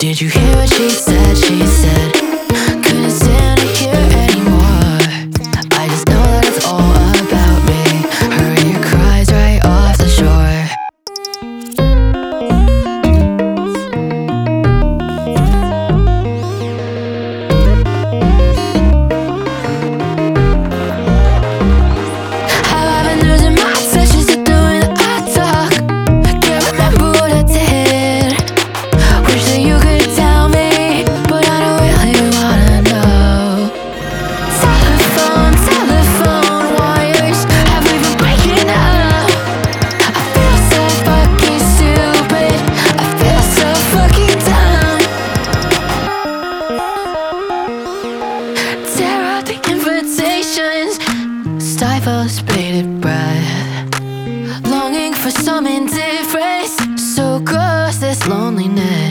Did you hear what she said? She said, couldn't stand it here anymore. I just know that it's all about me. Her ear cries right off the shore. How I've been losing my touch, she's still doing the I talk. Can't remember what I did. Wish that you could tell me, but I don't really wanna know. Telephone wires, have we been breaking up? I feel so fucking stupid, I feel so fucking dumb. Tear out the invitations, stifles bated breath, longing for some indifference. So gross, this loneliness.